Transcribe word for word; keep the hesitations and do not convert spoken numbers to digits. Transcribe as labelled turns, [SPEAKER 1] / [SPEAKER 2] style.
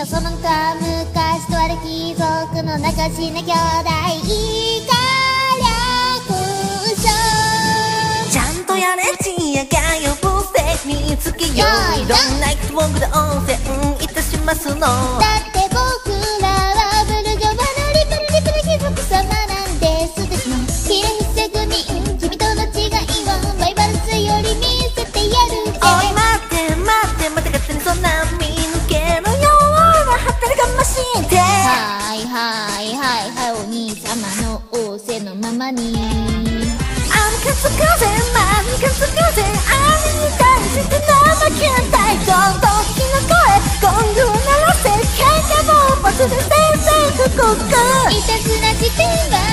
[SPEAKER 1] のその他昔とある貴族の仲しな兄弟以下略称
[SPEAKER 2] ちゃんとやれちやが呼ぶせ見つけよういろんな質問で応戦いたしますの。
[SPEAKER 1] だって僕らはブルジョワのリプルリプル貴族様なんですですの。ひれ伏せ組君との違いをライバルスより見せてやるぜ。
[SPEAKER 2] おい待って待って待って勝手にそんな見抜けのような働かまして
[SPEAKER 1] はいはいはいはいお兄様の仰せのままに
[SPEAKER 2] あんかつくぜなんかつくぜあれに対して怠けたいどんどんきの声ゴング鳴らせ喧嘩もバツで先生とここ
[SPEAKER 1] いたずらしては